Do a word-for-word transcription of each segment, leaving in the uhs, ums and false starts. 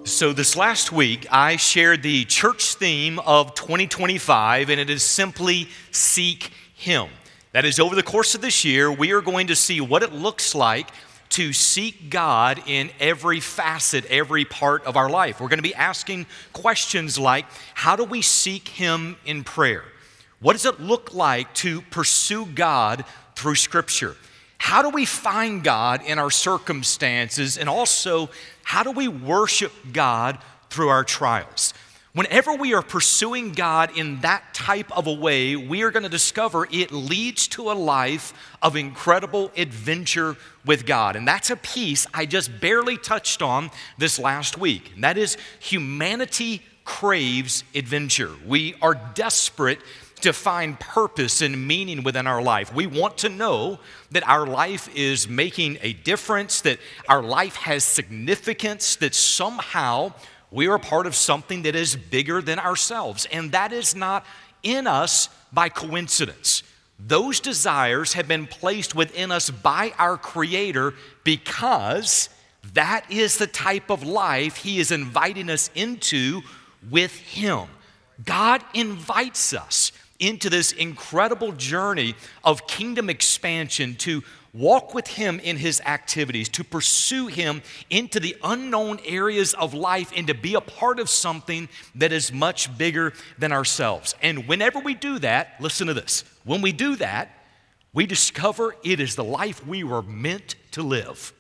So this last week, I shared the church theme of twenty twenty-five, and it is simply seek Him. That is, over the course of this year, we are going to see what it looks like to seek God in every facet, every part of our life. We're going to be asking questions like, how do we seek Him in prayer? What does it look like to pursue God through Scripture? How do we find God in our circumstances? And also, how do we worship God through our trials? Whenever we are pursuing God in that type of a way, we are going to discover it leads to a life of incredible adventure with God. And that's a piece I just barely touched on this last week. And that is, humanity craves adventure. We are desperate to find purpose and meaning within our life. We want to know that our life is making a difference, that our life has significance, that somehow we are part of something that is bigger than ourselves. And that is not in us by coincidence. Those desires have been placed within us by our Creator because that is the type of life He is inviting us into with Him. God invites us into this incredible journey of kingdom expansion, to walk with Him in His activities, to pursue Him into the unknown areas of life, and to be a part of something that is much bigger than ourselves. And whenever we do that, listen to this, when we do that, we discover it is the life we were meant to live.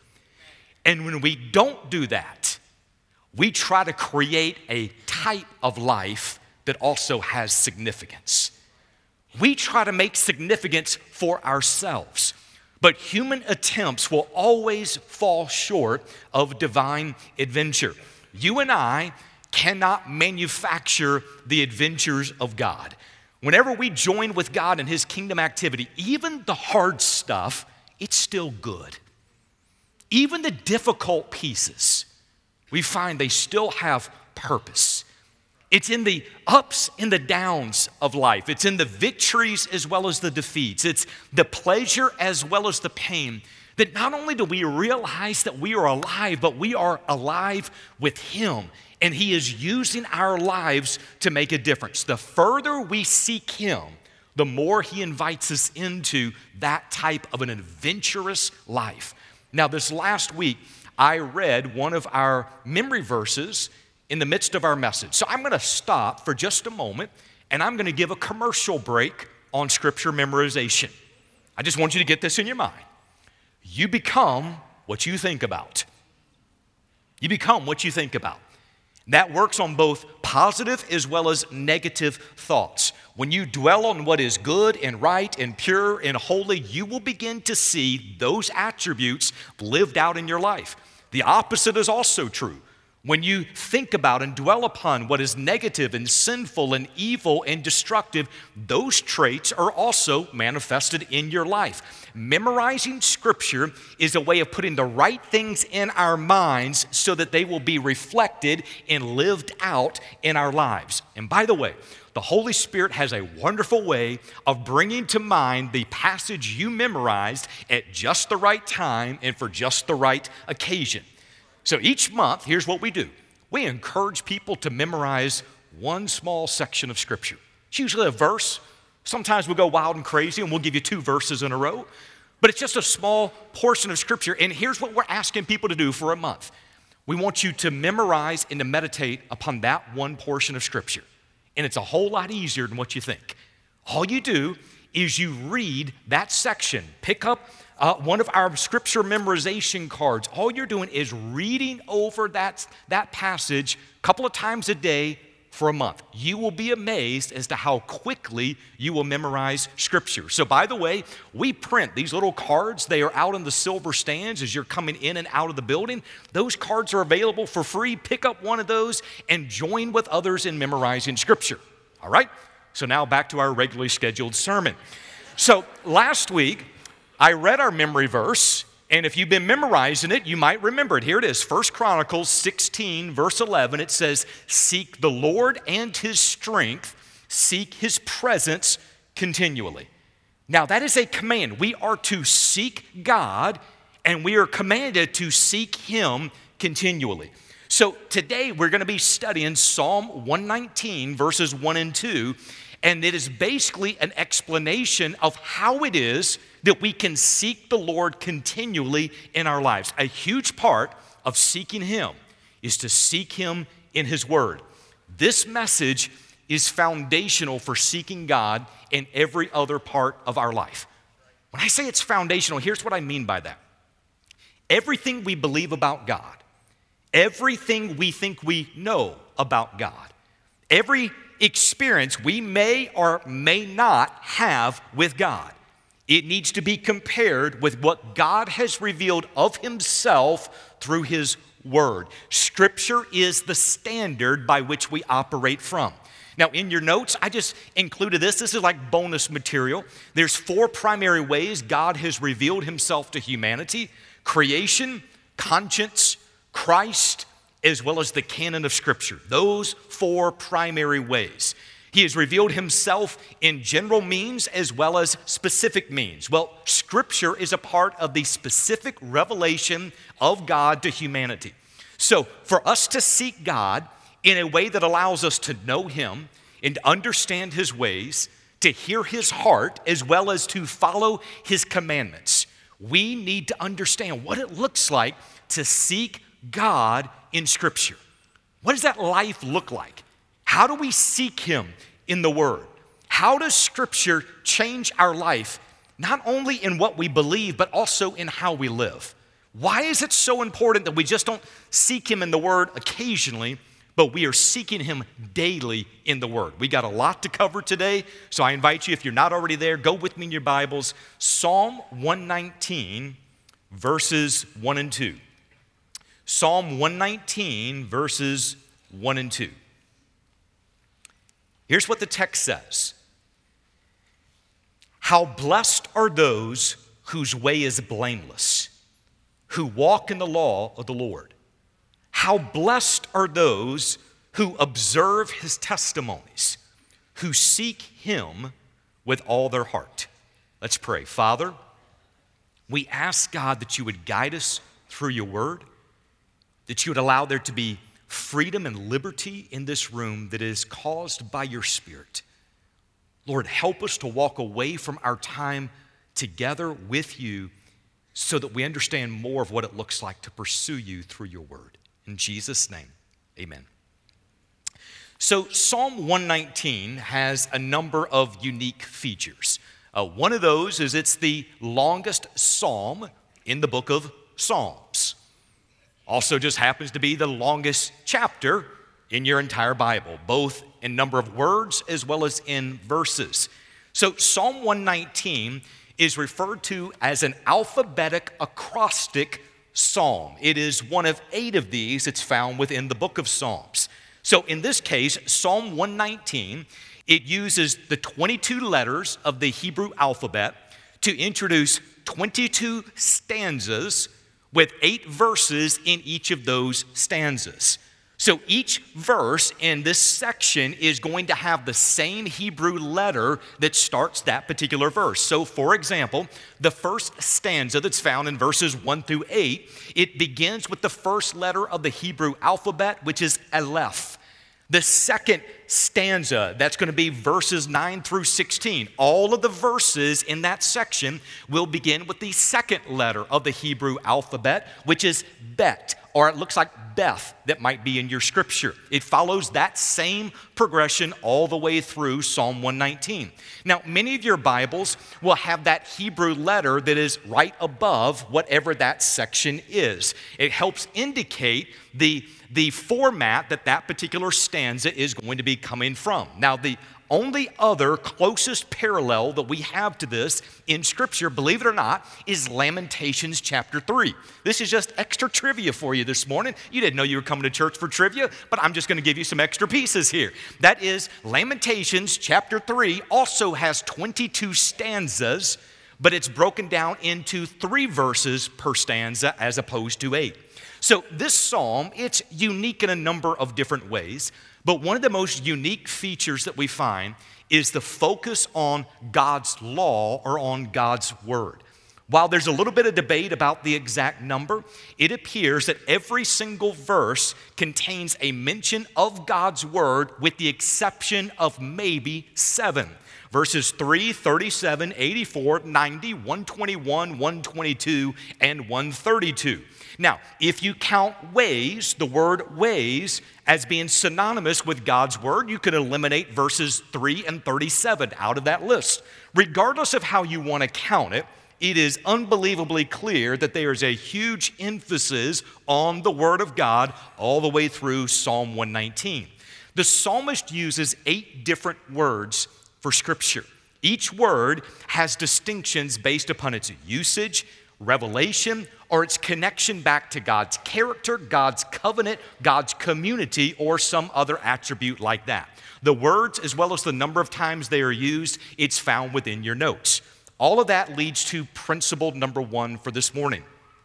And when we don't do that, we try to create a type of life that also has significance. We try to make significance for ourselves, but human attempts will always fall short of divine adventure. You and I cannot manufacture the adventures of God. Whenever we join with God in His kingdom activity, even the hard stuff, it's still good. Even the difficult pieces, we find they still have purpose. It's in the ups and the downs of life. It's in the victories as well as the defeats. It's the pleasure as well as the pain that not only do we realize that we are alive, but we are alive with Him. And He is using our lives to make a difference. The further we seek Him, the more He invites us into that type of an adventurous life. Now, this last week, I read one of our memory verses in the midst of our message. So I'm going to stop for just a moment, and I'm going to give a commercial break on Scripture memorization. I just want you to get this in your mind. You become what you think about. You become what you think about. That works on both positive as well as negative thoughts. When you dwell on what is good and right and pure and holy, you will begin to see those attributes lived out in your life. The opposite is also true. When you think about and dwell upon what is negative and sinful and evil and destructive, those traits are also manifested in your life. Memorizing Scripture is a way of putting the right things in our minds so that they will be reflected and lived out in our lives. And by the way, the Holy Spirit has a wonderful way of bringing to mind the passage you memorized at just the right time and for just the right occasion. So each month, here's what we do. We encourage people to memorize one small section of Scripture. It's usually a verse. Sometimes we'll go wild and crazy and we'll give you two verses in a row. But it's just a small portion of Scripture. And here's what we're asking people to do for a month. We want you to memorize and to meditate upon that one portion of Scripture. And it's a whole lot easier than what you think. All you do is you read that section. Pick up Uh, one of our Scripture memorization cards. All you're doing is reading over that, that passage a couple of times a day for a month. You will be amazed as to how quickly you will memorize Scripture. So by the way, we print these little cards. They are out in the silver stands as you're coming in and out of the building. Those cards are available for free. Pick up one of those and join with others in memorizing Scripture. All right? So now back to our regularly scheduled sermon. So last week, I read our memory verse, and if you've been memorizing it, you might remember it. Here it is, First Chronicles sixteen, verse eleven. It says, "Seek the Lord and His strength, seek His presence continually." Now, that is a command. We are to seek God, and we are commanded to seek Him continually. So today we're going to be studying Psalm one nineteen, verses one and two, and it is basically an explanation of how it is that we can seek the Lord continually in our lives. A huge part of seeking Him is to seek Him in His Word. This message is foundational for seeking God in every other part of our life. When I say it's foundational, here's what I mean by that. Everything we believe about God, everything we think we know about God, every experience we may or may not have with God, it needs to be compared with what God has revealed of Himself through His Word. Scripture is the standard by which we operate from. Now, in your notes, I just included this. This is like bonus material. There's four primary ways God has revealed Himself to humanity: creation, conscience, Christ, as well as the canon of Scripture. Those four primary ways. He has revealed Himself in general means as well as specific means. Well, Scripture is a part of the specific revelation of God to humanity. So, for us to seek God in a way that allows us to know Him and to understand His ways, to hear His heart, as well as to follow His commandments, we need to understand what it looks like to seek God in Scripture. What does that life look like? How do we seek Him in the Word? How does Scripture change our life, not only in what we believe, but also in how we live? Why is it so important that we just don't seek Him in the Word occasionally, but we are seeking Him daily in the Word? We got a lot to cover today, so I invite you, if you're not already there, go with me in your Bibles. Psalm one nineteen, verses one and two. Psalm one nineteen, verses one and two. Here's what the text says. How blessed are those whose way is blameless, who walk in the law of the Lord. How blessed are those who observe His testimonies, who seek Him with all their heart. Let's pray. Father, we ask, God, that You would guide us through Your Word, that You would allow there to be freedom and liberty in this room that is caused by Your Spirit. Lord, help us to walk away from our time together with You so that we understand more of what it looks like to pursue You through Your Word. In Jesus' name, amen. So Psalm one nineteen has a number of unique features. Uh, one of those is it's the longest psalm in the book of Psalms. Also just happens to be the longest chapter in your entire Bible, both in number of words as well as in verses. So Psalm one nineteen is referred to as an alphabetic acrostic psalm. It is one of eight of these that's found within the book of Psalms. So in this case, Psalm one nineteen, it uses the twenty-two letters of the Hebrew alphabet to introduce twenty-two stanzas with eight verses in each of those stanzas. So each verse in this section is going to have the same Hebrew letter that starts that particular verse. So for example, the first stanza that's found in verses one through eight, it begins with the first letter of the Hebrew alphabet, which is Aleph. The second stanza, that's going to be verses nine through sixteen. All of the verses in that section will begin with the second letter of the Hebrew alphabet, which is Bet, or it looks like Beth that might be in your scripture. It follows that same progression all the way through Psalm one nineteen. Now, many of your Bibles will have that Hebrew letter that is right above whatever that section is. It helps indicate the the format that that particular stanza is going to be coming from. Now, the only other closest parallel that we have to this in Scripture, believe it or not, is Lamentations chapter three. This is just extra trivia for you this morning. You didn't know you were coming to church for trivia, but I'm just going to give you some extra pieces here. That is, Lamentations chapter three also has twenty-two stanzas, but it's broken down into three verses per stanza as opposed to eight. So this psalm, it's unique in a number of different ways, but one of the most unique features that we find is the focus on God's law or on God's word. While there's a little bit of debate about the exact number, it appears that every single verse contains a mention of God's word with the exception of maybe seven. Verses three, thirty-seven, eighty-four, ninety, one twenty-one, one twenty-two, and one thirty-two. Now, if you count ways, the word ways, as being synonymous with God's word, you can eliminate verses three and thirty-seven out of that list. Regardless of how you want to count it, it is unbelievably clear that there is a huge emphasis on the word of God all the way through Psalm one nineteen. The psalmist uses eight different words for Scripture. Each word has distinctions based upon its usage, revelation, or its connection back to God's character, God's covenant, God's community, or some other attribute like that. The words, as well as the number of times they are used, it's found within your notes. All of that leads to principle number one for this morning.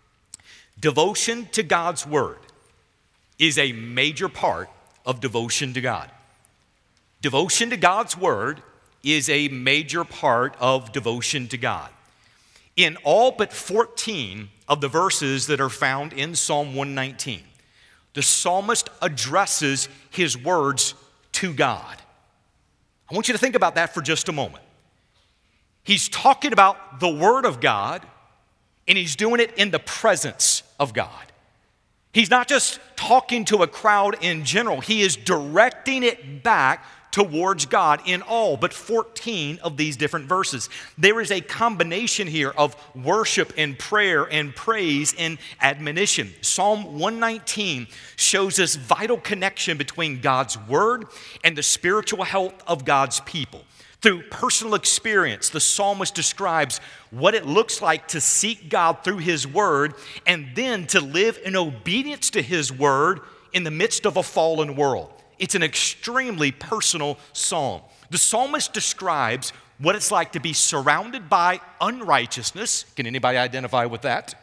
Devotion to God's word is a major part of devotion to God. Devotion to God's word is a major part of devotion to God. In all but fourteen of the verses that are found in Psalm one nineteen, the psalmist addresses his words to God. I want you to think about that for just a moment. He's talking about the word of God, and he's doing it in the presence of God. He's not just talking to a crowd in general. He is directing it back towards God in all but fourteen of these different verses. There is a combination here of worship and prayer and praise and admonition. Psalm one nineteen shows us vital connection between God's word and the spiritual health of God's people. Through personal experience, the psalmist describes what it looks like to seek God through his word and then to live in obedience to his word in the midst of a fallen world. It's an extremely personal psalm. The psalmist describes what it's like to be surrounded by unrighteousness. Can anybody identify with that?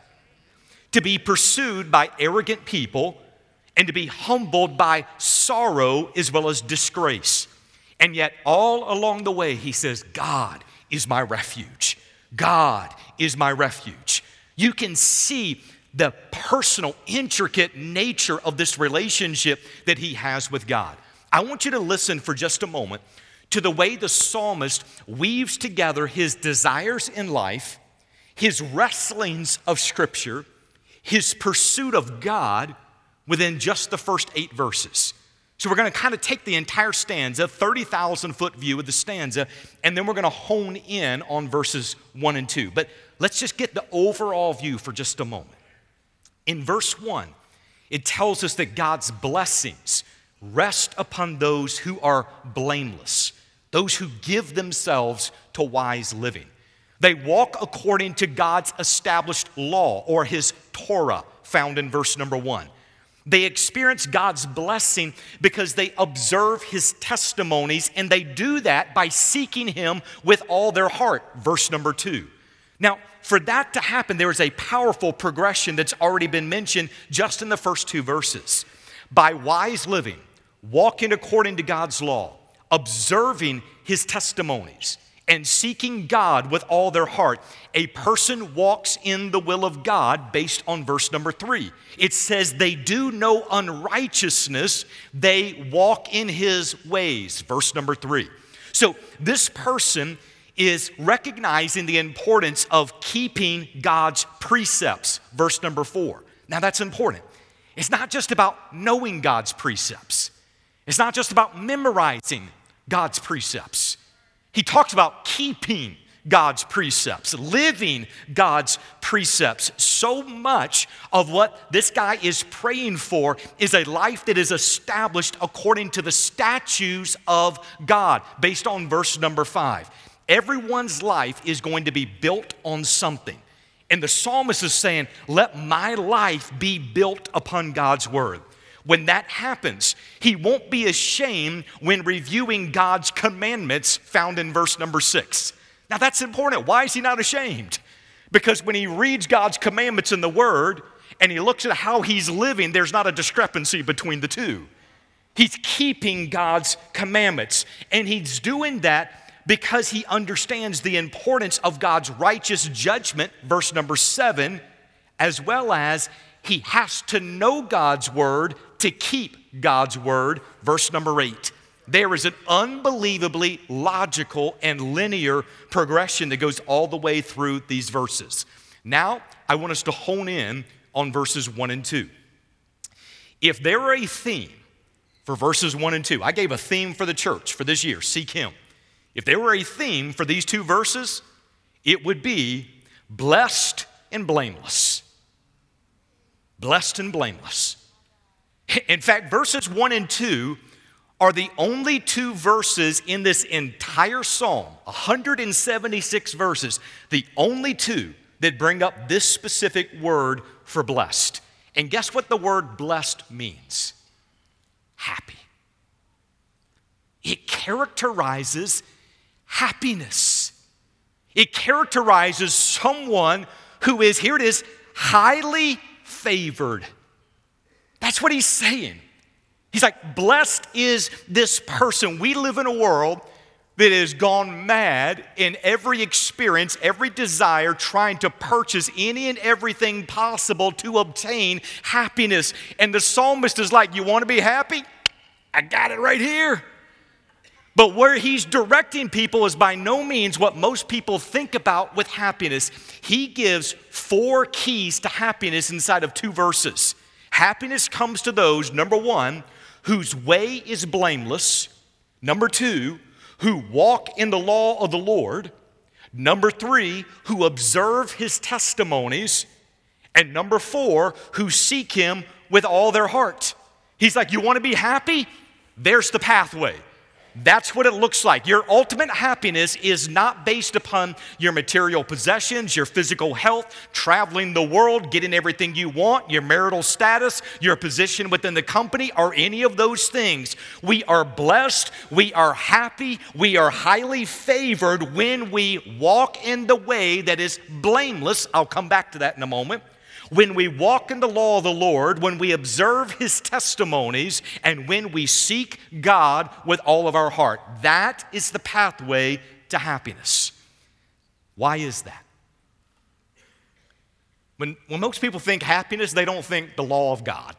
To be pursued by arrogant people and to be humbled by sorrow as well as disgrace. And yet all along the way, he says, God is my refuge. God is my refuge. You can see the personal, intricate nature of this relationship that he has with God. I want you to listen for just a moment to the way the psalmist weaves together his desires in life, his wrestlings of Scripture, his pursuit of God within just the first eight verses. So we're going to kind of take the entire stanza, thirty thousand foot view of the stanza, and then we're going to hone in on verses one and two. But let's just get the overall view for just a moment. In verse one, it tells us that God's blessings rest upon those who are blameless, those who give themselves to wise living. They walk according to God's established law, or his Torah, found in verse number one. They experience God's blessing because they observe his testimonies, and they do that by seeking him with all their heart, verse number two. Now, for that to happen, there is a powerful progression that's already been mentioned just in the first two verses. By wise living, walking according to God's law, observing his testimonies, and seeking God with all their heart, a person walks in the will of God based on verse number three. It says they do no unrighteousness, they walk in his ways, verse number three. So this person is recognizing the importance of keeping God's precepts, verse number four. Now that's important. It's not just about knowing God's precepts. It's not just about memorizing God's precepts. He talks about keeping God's precepts, living God's precepts. So much of what this guy is praying for is a life that is established according to the statutes of God, based on verse number five. Everyone's life is going to be built on something. And the psalmist is saying, let my life be built upon God's word. When that happens, he won't be ashamed when reviewing God's commandments found in verse number six. Now that's important. Why is he not ashamed? Because when he reads God's commandments in the word and he looks at how he's living, there's not a discrepancy between the two. He's keeping God's commandments, and he's doing that because he understands the importance of God's righteous judgment, verse number seven, as well as he has to know God's word to keep God's word, verse number eight. There is an unbelievably logical and linear progression that goes all the way through these verses. Now, I want us to hone in on verses one and two. If there were a theme for verses one and two, I gave a theme for the church for this year, seek him. If there were a theme for these two verses, it would be blessed and blameless. Blessed and blameless. In fact, verses one and two are the only two verses in this entire psalm, one hundred seventy-six verses, the only two that bring up this specific word for blessed. And guess what the word blessed means? Happy. It characterizes happiness. It characterizes someone who is, here it is, highly favored. That's what he's saying. He's like, blessed is this person. We live in a world that has gone mad in every experience, every desire, trying to purchase any and everything possible to obtain happiness. And the psalmist is like, you want to be happy? I got it right here. But where he's directing people is by no means what most people think about with happiness. He gives four keys to happiness inside of two verses. Happiness comes to those, number one, whose way is blameless. Number two, who walk in the law of the Lord. Number three, who observe his testimonies. And number four, who seek him with all their heart. He's like, you want to be happy? There's the pathway. That's what it looks like. Your ultimate happiness is not based upon your material possessions, your physical health, traveling the world, getting everything you want, your marital status, your position within the company, or any of those things. We are blessed, we are happy, we are highly favored when we walk in the way that is blameless. I'll come back to that in a moment. When we walk in the law of the Lord, when we observe his testimonies, and when we seek God with all of our heart. That is the pathway to happiness. Why is that? When, when most people think happiness, they don't think the law of God.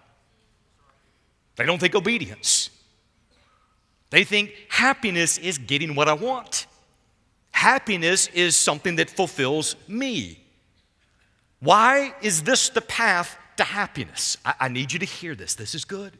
They don't think obedience. They think happiness is getting what I want. Happiness is something that fulfills me. Why is this the path to happiness? I, I need you to hear this. This is good.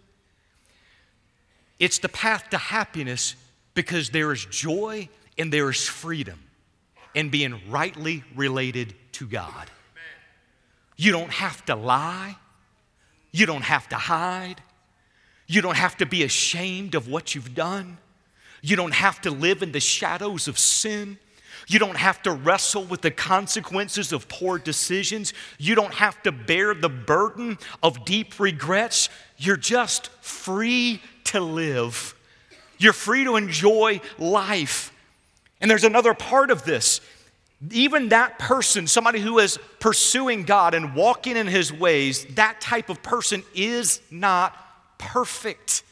It's the path to happiness because there is joy and there is freedom in being rightly related to God. You don't have to lie. You don't have to hide. You don't have to be ashamed of what you've done. You don't have to live in the shadows of sin. You don't have to wrestle with the consequences of poor decisions. You don't have to bear the burden of deep regrets. You're just free to live. You're free to enjoy life. And there's another part of this. Even that person, somebody who is pursuing God and walking in his ways, that type of person is not perfect.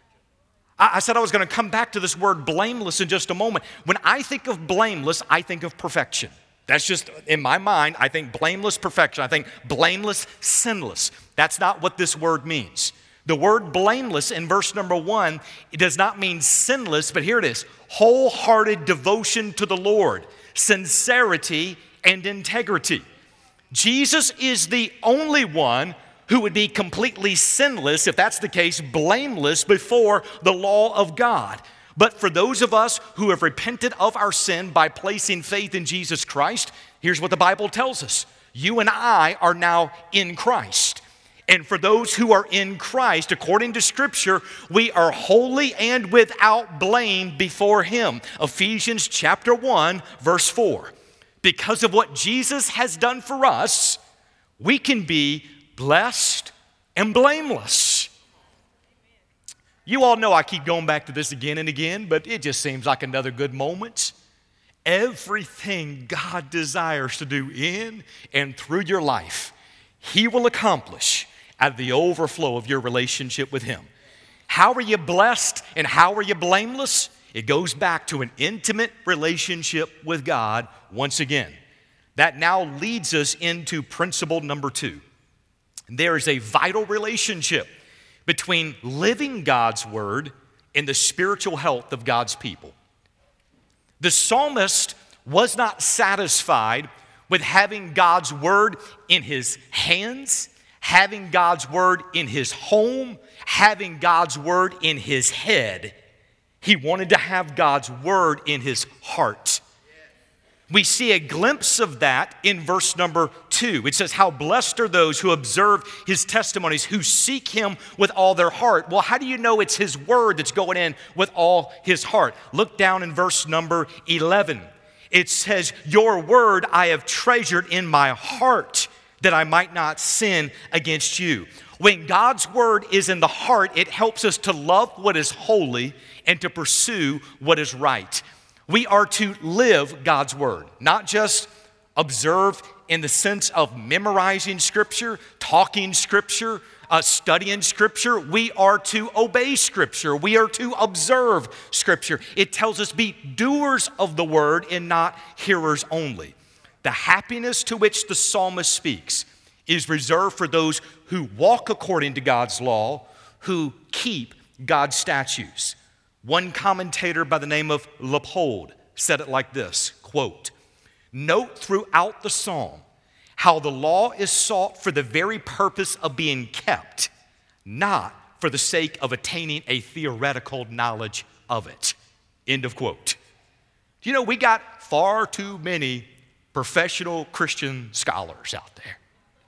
I said I was going to come back to this word blameless in just a moment. When I think of blameless, I think of perfection. That's just, in my mind, I think blameless perfection. I think blameless, sinless. That's not what this word means. The word blameless in verse number one, it does not mean sinless, but here it is. Wholehearted devotion to the Lord, sincerity and integrity. Jesus is the only one who would be completely sinless, if that's the case, blameless before the law of God. But for those of us who have repented of our sin by placing faith in Jesus Christ, here's what the Bible tells us. You and I are now in Christ. And for those who are in Christ, according to Scripture, we are holy and without blame before him. Ephesians chapter one, verse four. Because of what Jesus has done for us, we can be blessed and blameless. You all know I keep going back to this again and again, but it just seems like another good moment. Everything God desires to do in and through your life, he will accomplish at the overflow of your relationship with him. How are you blessed and how are you blameless? It goes back to an intimate relationship with God once again. That now leads us into principle number two. There is a vital relationship between living God's word and the spiritual health of God's people. The psalmist was not satisfied with having God's word in his hands, having God's word in his home, having God's word in his head. He wanted to have God's word in his heart. We see a glimpse of that in verse number two. It says, how blessed are those who observe his testimonies, who seek him with all their heart. Well, how do you know it's his word that's going in with all his heart? Look down in verse number eleven. It says, your word I have treasured in my heart, that I might not sin against you. When God's word is in the heart, it helps us to love what is holy and to pursue what is right. We are to live God's word, not just observe in the sense of memorizing Scripture, talking Scripture, uh, studying Scripture. We are to obey Scripture. We are to observe Scripture. It tells us be doers of the word and not hearers only. The happiness to which the psalmist speaks is reserved for those who walk according to God's law, who keep God's statutes. One commentator by the name of Leopold said it like this, quote, note throughout the psalm how the law is sought for the very purpose of being kept, not for the sake of attaining a theoretical knowledge of it. End of quote. You know, we got far too many professional Christian scholars out there.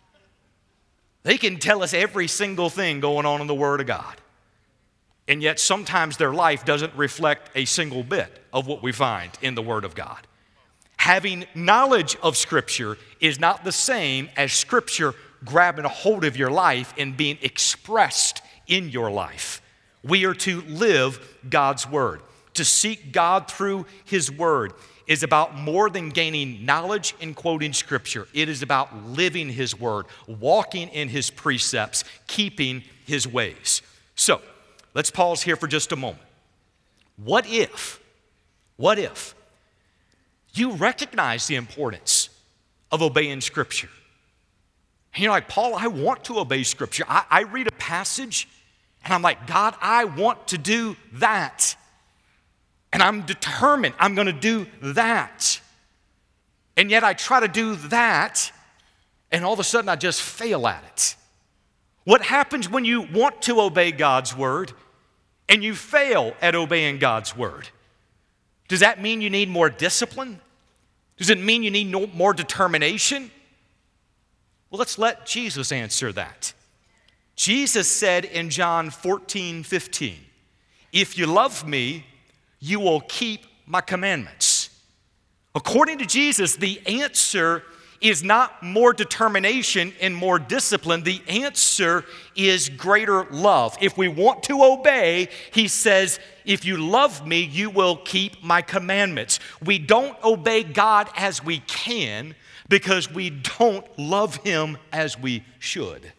They can tell us every single thing going on in the Word of God. And yet sometimes their life doesn't reflect a single bit of what we find in the Word of God. Having knowledge of Scripture is not the same as Scripture grabbing a hold of your life and being expressed in your life. We are to live God's Word. To seek God through His Word is about more than gaining knowledge and quoting Scripture. It is about living His Word, walking in His precepts, keeping His ways. So, let's pause here for just a moment. What if, what if you recognize the importance of obeying Scripture? And you're like, Paul, I want to obey Scripture. I, I read a passage and I'm like, God, I want to do that. And I'm determined I'm going to do that. And yet I try to do that and all of a sudden I just fail at it. What happens when you want to obey God's word and you fail at obeying God's word? Does that mean you need more discipline? Does it mean you need no more determination? Well, let's let Jesus answer that. Jesus said in John fourteen fifteen, if you love me, you will keep my commandments. According to Jesus, the answer is not more determination and more discipline. The answer is greater love. If we want to obey, he says, if you love me, you will keep my commandments. We don't obey God as we can because we don't love him as we should.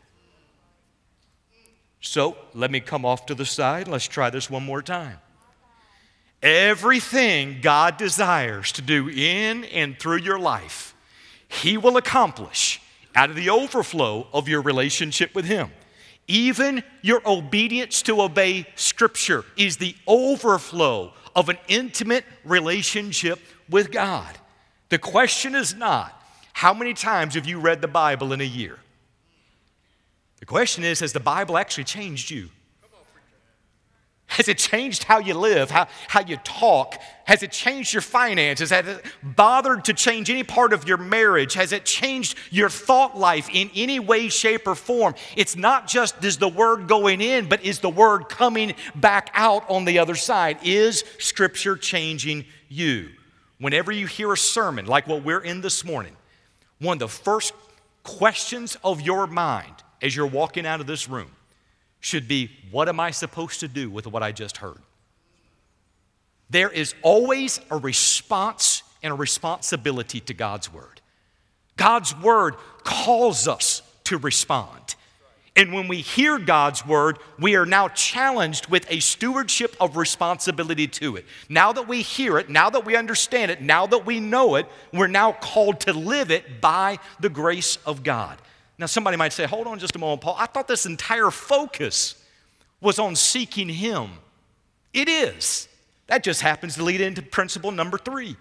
So let me come off to the side. Let's try this one more time. Everything God desires to do in and through your life, he will accomplish out of the overflow of your relationship with him. Even your obedience to obey Scripture is the overflow of an intimate relationship with God. The question is not, how many times have you read the Bible in a year? The question is, has the Bible actually changed you? Has it changed how you live, how, how you talk? Has it changed your finances? Has it bothered to change any part of your marriage? Has it changed your thought life in any way, shape, or form? It's not just is the word going in, but is the word coming back out on the other side? Is Scripture changing you? Whenever you hear a sermon like what we're in this morning, one of the first questions of your mind as you're walking out of this room should be, what am I supposed to do with what I just heard? There is always a response and a responsibility to God's word. God's word calls us to respond. And when we hear God's word, we are now challenged with a stewardship of responsibility to it. Now that we hear it, now that we understand it, now that we know it, we're now called to live it by the grace of God. Now somebody might say, hold on just a moment, Paul. I thought this entire focus was on seeking Him. It is. That just happens to lead into principle number three.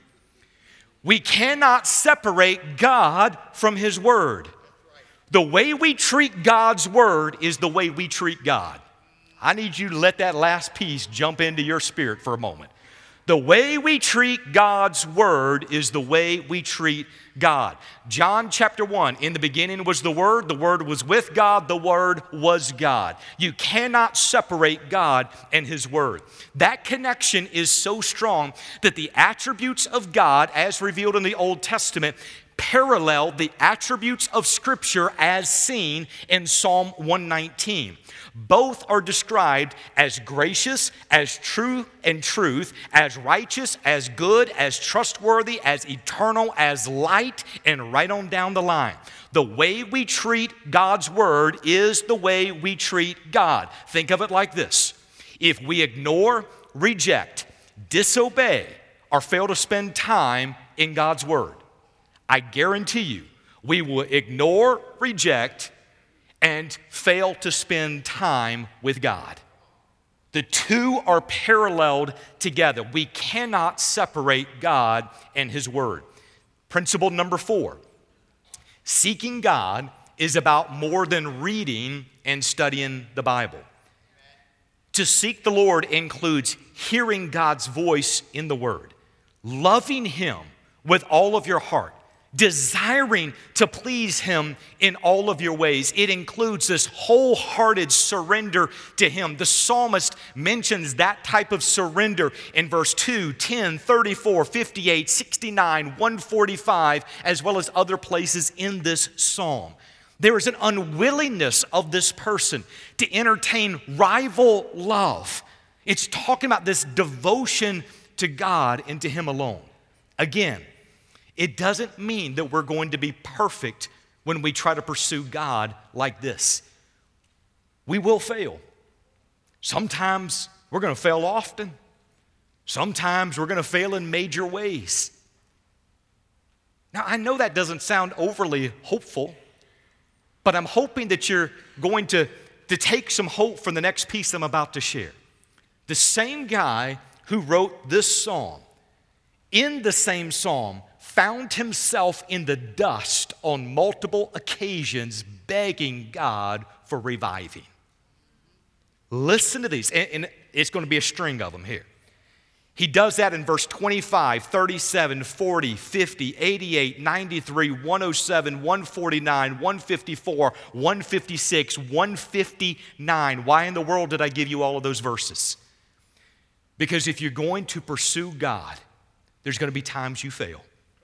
We cannot separate God from His word. The way we treat God's word is the way we treat God. I need you to let that last piece jump into your spirit for a moment. The way we treat God's word is the way we treat God. John chapter one, in the beginning was the Word, the Word was with God, the Word was God. You cannot separate God and His word. That connection is so strong that the attributes of God, as revealed in the Old Testament, parallel the attributes of Scripture as seen in Psalm one nineteen. Both are described as gracious, as true and truth, as righteous, as good, as trustworthy, as eternal, as light, and right on down the line. The way we treat God's word is the way we treat God. Think of it like this. If we ignore, reject, disobey, or fail to spend time in God's word, I guarantee you, we will ignore, reject, and fail to spend time with God. The two are paralleled together. We cannot separate God and His word. Principle number four, seeking God is about more than reading and studying the Bible. To seek the Lord includes hearing God's voice in the word, loving Him with all of your heart, desiring to please Him in all of your ways. It includes this wholehearted surrender to Him. The psalmist mentions that type of surrender in verse two, ten, thirty-four, fifty-eight, sixty-nine, one forty-five, as well as other places in this psalm. There is an unwillingness of this person to entertain rival love. It's talking about this devotion to God and to Him alone. Again, it doesn't mean that we're going to be perfect when we try to pursue God like this. We will fail. Sometimes we're going to fail often. Sometimes we're going to fail in major ways. Now, I know that doesn't sound overly hopeful, but I'm hoping that you're going to, to take some hope from the next piece I'm about to share. The same guy who wrote this psalm, in the same psalm, found himself in the dust on multiple occasions begging God for reviving. Listen to these, and, and it's going to be a string of them here. He does that in verse twenty-five, thirty-seven, forty, fifty, eighty-eight, ninety-three, one oh seven, one forty-nine, one fifty-four, one fifty-six, one fifty-nine. Why in the world did I give you all of those verses? Because if you're going to pursue God, there's going to be times you fail.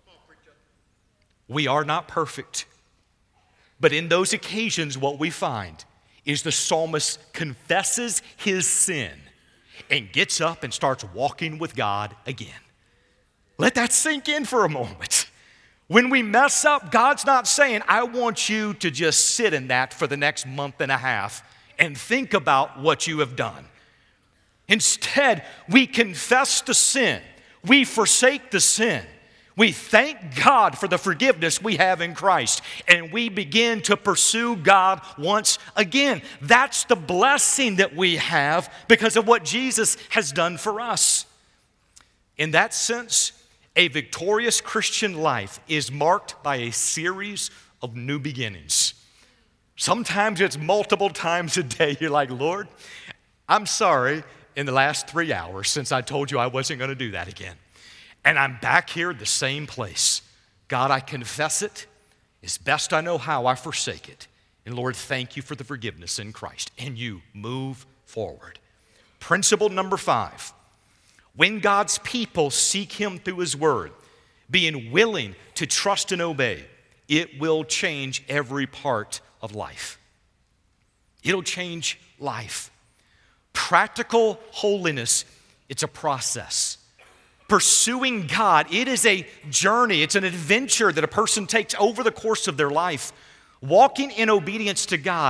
We are not perfect. But in those occasions, what we find is the psalmist confesses his sin and gets up and starts walking with God again. Let that sink in for a moment. When we mess up, God's not saying, I want you to just sit in that for the next month and a half and think about what you have done. Instead, we confess the sin. We forsake the sin. We thank God for the forgiveness we have in Christ, and we begin to pursue God once again. That's the blessing that we have because of what Jesus has done for us. In that sense, a victorious Christian life is marked by a series of new beginnings. Sometimes it's multiple times a day. You're like, Lord, I'm sorry in the last three hours since I told you I wasn't going to do that again. And I'm back here at the same place. God, I confess it. As best I know how, I forsake it. And Lord, thank you for the forgiveness in Christ. And you move forward. Principle number five. When God's people seek Him through His word, being willing to trust and obey, it will change every part of life. It'll change life. Practical holiness, it's a process. Pursuing God, it is a journey. It's an adventure that a person takes over the course of their life. Walking in obedience to God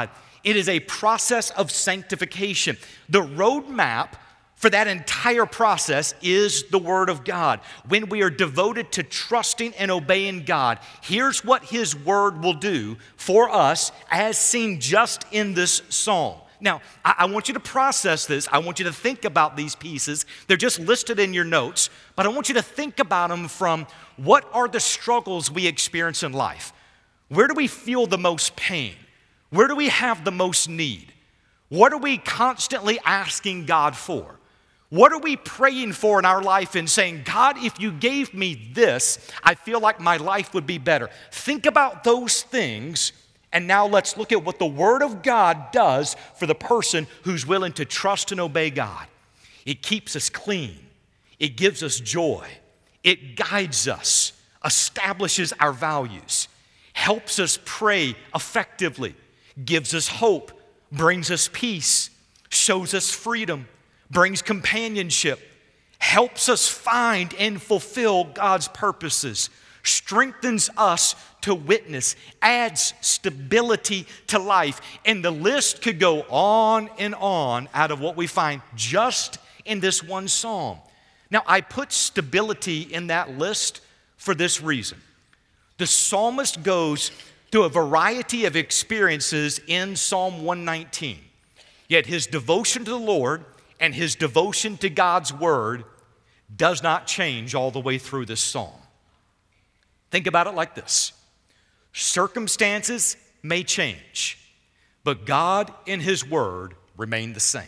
It is a process of sanctification. The roadmap for that entire process is the Word of God. When we are devoted to trusting and obeying God, here's what His Word will do for us as seen just in this psalm. Now, I, I want you to process this. I want you to think about these pieces. They're just listed in your notes, but I want you to think about them from what are the struggles we experience in life? Where do we feel the most pain? Where do we have the most need? What are we constantly asking God for? What are we praying for in our life and saying, God, if you gave me this, I feel like my life would be better. Think about those things, and now let's look at what the Word of God does for the person who's willing to trust and obey God. It keeps us clean. It gives us joy. It guides us, establishes our values, helps us pray effectively, gives us hope, brings us peace, shows us freedom, brings companionship, helps us find and fulfill God's purposes, strengthens us to witness, adds stability to life. And the list could go on and on out of what we find just in this one psalm. Now, I put stability in that list for this reason. The psalmist goes through a variety of experiences in Psalm one nineteen, yet his devotion to the Lord and his devotion to God's Word does not change all the way through this psalm. Think about it like this. Circumstances may change, but God and His Word remain the same.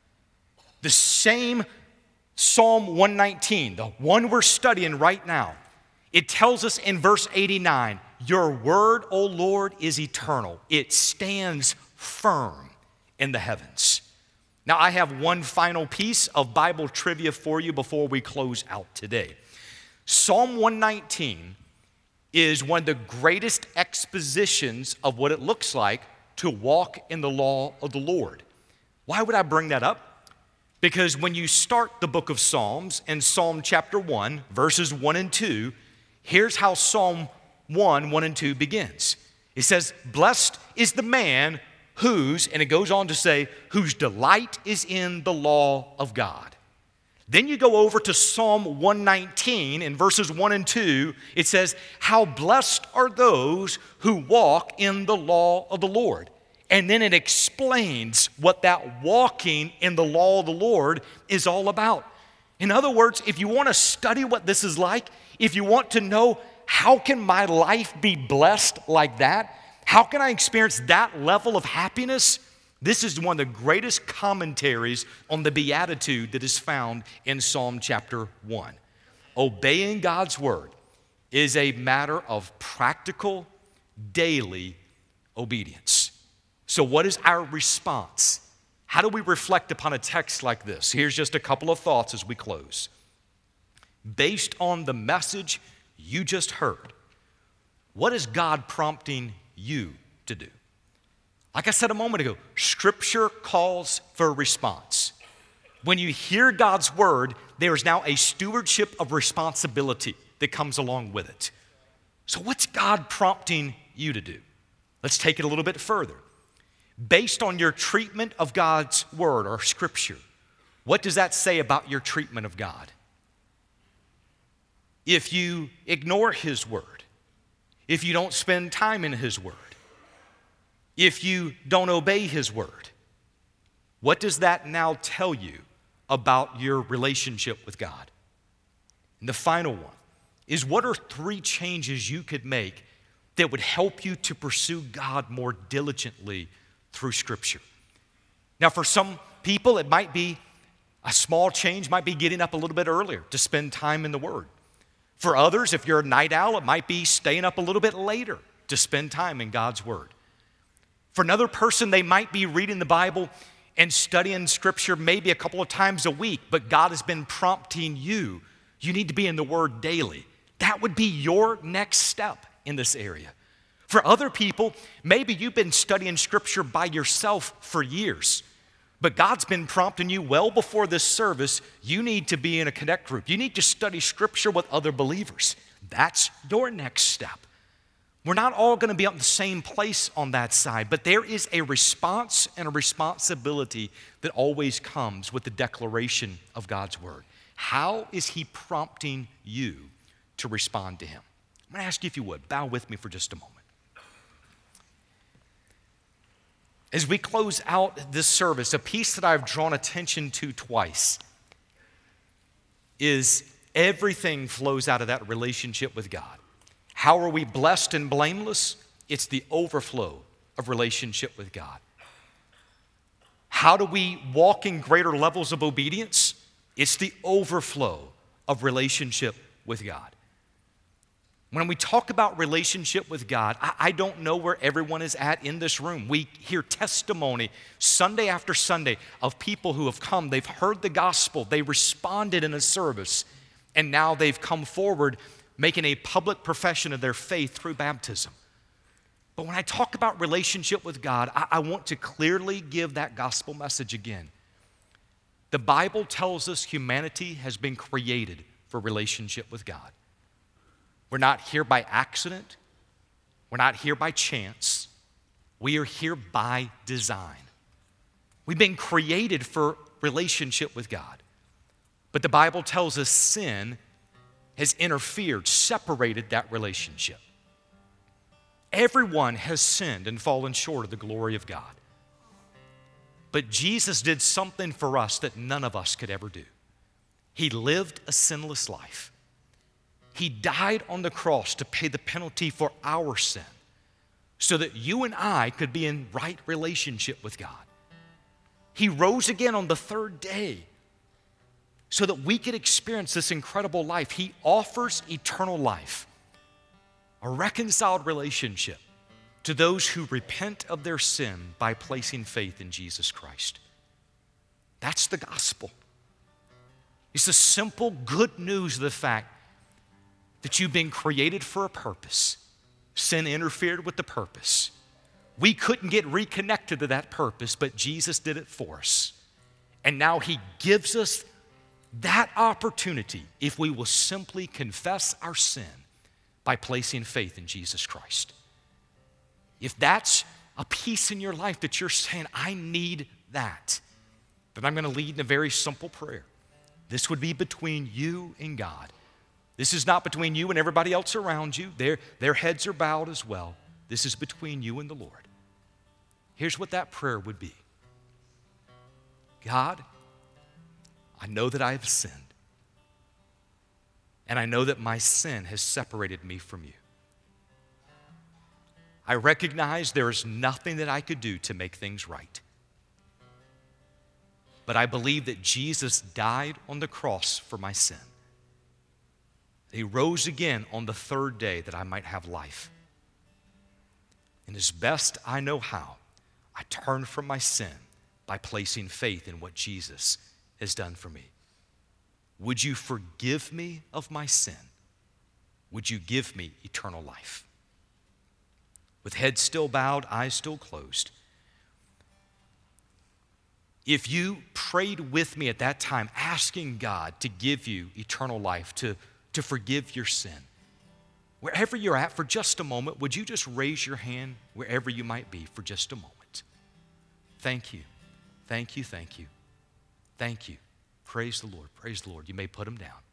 The same Psalm one nineteen, the one we're studying right now, it tells us in verse eighty-nine, your word, O Lord, is eternal. It stands firm in the heavens. Now, I have one final piece of Bible trivia for you before we close out today. Psalm one nineteen is one of the greatest expositions of what it looks like to walk in the law of the Lord. Why would I bring that up? Because when you start the book of Psalms in Psalm chapter one, verses one and two, here's how Psalm one, one and two begins. It says, blessed is the man whose, and it goes on to say, whose delight is in the law of God. Then you go over to Psalm one nineteen, in verses one and two, it says, how blessed are those who walk in the law of the Lord. And then it explains what that walking in the law of the Lord is all about. In other words, if you want to study what this is like, if you want to know how can my life be blessed like that, how can I experience that level of happiness, this is one of the greatest commentaries on the beatitude that is found in Psalm chapter one. Obeying God's Word is a matter of practical, daily obedience. So what is our response? How do we reflect upon a text like this? Here's just a couple of thoughts as we close. Based on the message you just heard, what is God prompting you to do? Like I said a moment ago, Scripture calls for a response. When you hear God's Word, there is now a stewardship of responsibility that comes along with it. So what's God prompting you to do? Let's take it a little bit further. Based on your treatment of God's Word or Scripture, what does that say about your treatment of God? If you ignore His Word, if you don't spend time in His Word, if you don't obey His Word, what does that now tell you about your relationship with God? And the final one is, what are three changes you could make that would help you to pursue God more diligently through Scripture? Now, for some people, it might be a small change, might be getting up a little bit earlier to spend time in the Word. For others, if you're a night owl, it might be staying up a little bit later to spend time in God's Word. For another person, they might be reading the Bible and studying Scripture maybe a couple of times a week, but God has been prompting you, you need to be in the Word daily. That would be your next step in this area. For other people, maybe you've been studying Scripture by yourself for years, but God's been prompting you well before this service, you need to be in a connect group. You need to study Scripture with other believers. That's your next step. We're not all going to be on the same place on that side, but there is a response and a responsibility that always comes with the declaration of God's word. How is he prompting you to respond to him? I'm going to ask you if you would, bow with me for just a moment. As we close out this service, a piece that I've drawn attention to twice is everything flows out of that relationship with God. How are we blessed and blameless? It's the overflow of relationship with God. How do we walk in greater levels of obedience? It's the overflow of relationship with God. When we talk about relationship with God, I, I don't know where everyone is at in this room. We hear testimony Sunday after Sunday of people who have come, they've heard the gospel, they responded in a service, and now they've come forward making a public profession of their faith through baptism. But when I talk about relationship with God, I, I want to clearly give that gospel message again. The Bible tells us humanity has been created for relationship with God. We're not here by accident. We're not here by chance. We are here by design. We've been created for relationship with God. But the Bible tells us sin has interfered, separated that relationship. Everyone has sinned and fallen short of the glory of God. But Jesus did something for us that none of us could ever do. He lived a sinless life. He died on the cross to pay the penalty for our sin so that you and I could be in right relationship with God. He rose again on the third day so that we could experience this incredible life. He offers eternal life, a reconciled relationship to those who repent of their sin by placing faith in Jesus Christ. That's the gospel. It's the simple good news of the fact that you've been created for a purpose. Sin interfered with the purpose. We couldn't get reconnected to that purpose, but Jesus did it for us. And now he gives us that opportunity if we will simply confess our sin by placing faith in Jesus Christ. If that's a piece in your life that you're saying, I need that, then I'm going to lead in a very simple prayer. This would be between you and God. This is not between you and everybody else around you. Their, their heads are bowed as well. This is between you and the Lord. Here's what that prayer would be. God, I know that I have sinned, and I know that my sin has separated me from you. I recognize there is nothing that I could do to make things right. But I believe that Jesus died on the cross for my sin. He rose again on the third day that I might have life. And as best I know how, I turn from my sin by placing faith in what Jesus has done for me. Would you forgive me of my sin? Would you give me eternal life? With head still bowed, eyes still closed. If you prayed with me at that time, asking God to give you eternal life, to, to forgive your sin, wherever you're at for just a moment, would you just raise your hand wherever you might be for just a moment? Thank you. Thank you, thank you. Thank you. Praise the Lord. Praise the Lord. You may put them down.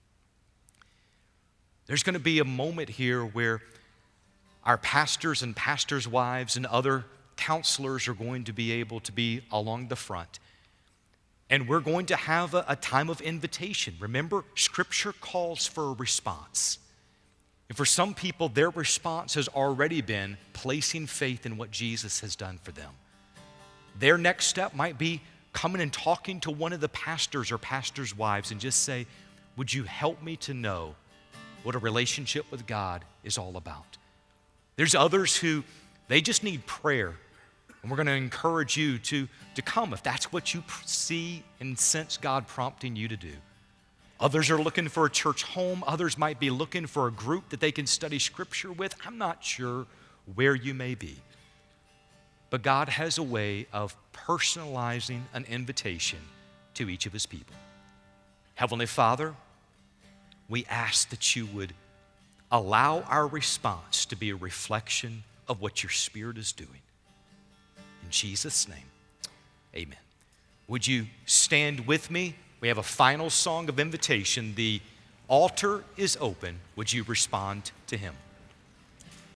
There's going to be a moment here where our pastors and pastors' wives and other counselors are going to be able to be along the front. And we're going to have a, a time of invitation. Remember, Scripture calls for a response. And for some people, their response has already been placing faith in what Jesus has done for them. Their next step might be coming and talking to one of the pastors or pastors' wives and just say, would you help me to know what a relationship with God is all about? There's others who, they just need prayer. And we're going to encourage you to, to come if that's what you see and sense God prompting you to do. Others are looking for a church home. Others might be looking for a group that they can study Scripture with. I'm not sure where you may be. But God has a way of personalizing an invitation to each of his people. Heavenly Father, we ask that you would allow our response to be a reflection of what your Spirit is doing. In Jesus' name, amen. Would you stand with me? We have a final song of invitation. The altar is open. Would you respond to Him?